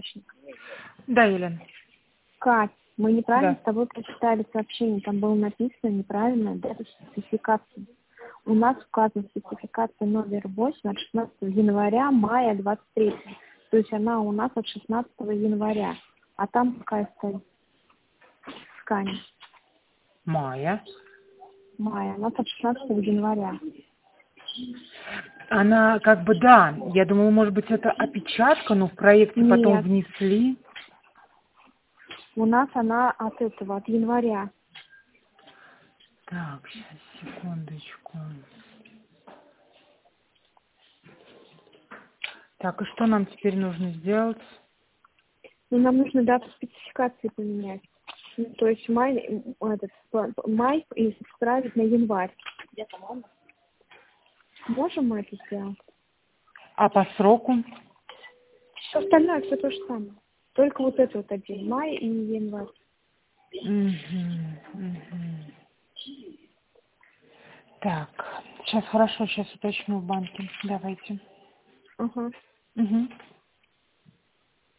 неудачник. Да, Елена. Кать, мы неправильно Да. с тобой прочитали сообщение. Там было написано неправильно дата сертификации. У нас указана сертификация номер 8 от 16 января, мая 23. То есть она у нас от 16 января. А там какая стоит? Сканер. Майя. Мая. У нас от 16 января. Она как бы, да, я думала, может быть, это опечатка, но в проекте потом Нет. внесли. У нас она от этого, от января. Так, сейчас, секундочку. Так, и что нам теперь нужно сделать? Ну, нам нужно дату спецификации поменять. Ну, то есть май исправить на январь. Можем мы это сделать? А по сроку? Все остальное все то же самое. Только вот это вот один. Май и январь. Мгм, мгм. Так, сейчас хорошо, сейчас уточню в банке. Давайте. Ага. Мгм.